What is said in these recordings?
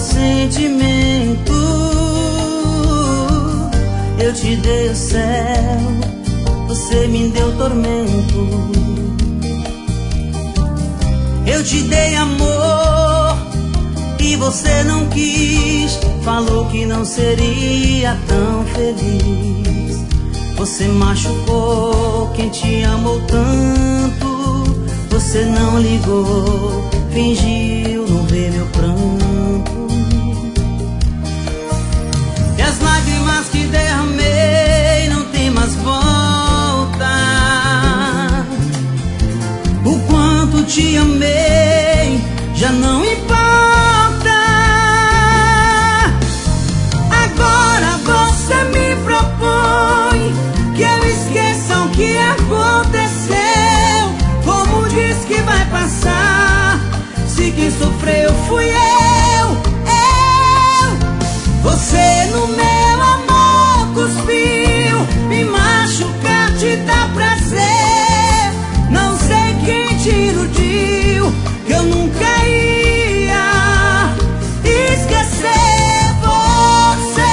sentimento. Eu te dei o céu, você me deu tormento. Eu te dei amor e você não quis. Falou que não seria tão feliz. Você machucou quem te amou tanto. Você não ligou, fingiu não ver meu pranto. E as lágrimas que derramei não tem mais volta. O quanto te amei já não importa. Agora você me propõe que eu esqueça o que aconteceu. Como diz que vai passar, se quem sofreu fui eu. Você no meu amor cuspiu. Me machucar te dá prazer. Não sei quem te iludiu, que eu nunca ia esquecer você.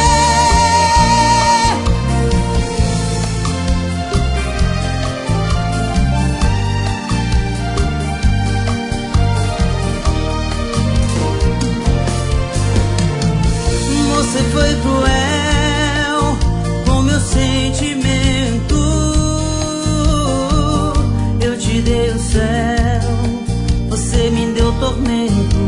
Você foi cruel com meu sentimento. Eu te dei o céu, você me deu tormento.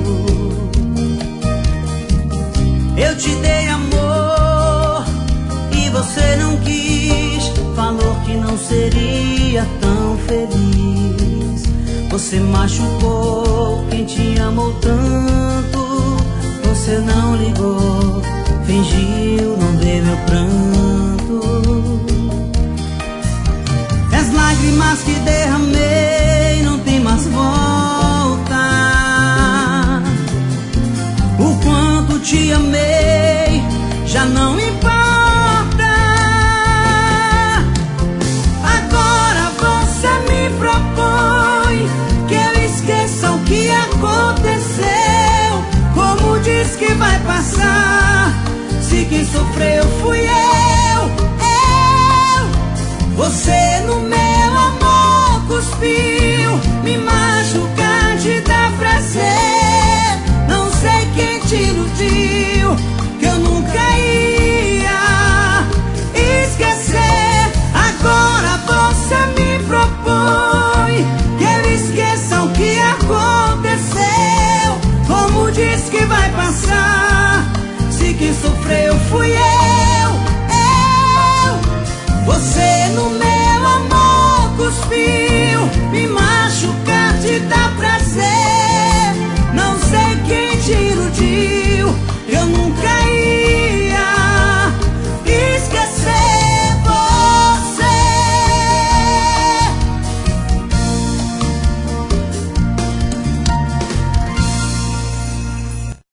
Eu te dei amor e você não quis. Falou que não seria tão feliz. Você machucou quem te amou tanto. Você não ligou, fingiu não ver meu pranto. As lágrimas que derramei não tem mais volta. O quanto te amei já não importa. Agora você me propõe que eu esqueça o que aconteceu. Como diz que vai passar, se quem sofreu fui eu. Você no meu amor cuspiu. Me machucar te dá prazer. Não sei quem te iludiu, que eu nunca ia esquecer. Agora você me propõe que eu esqueça o que aconteceu. Como diz que vai passar, se quem sofreu fui eu. Você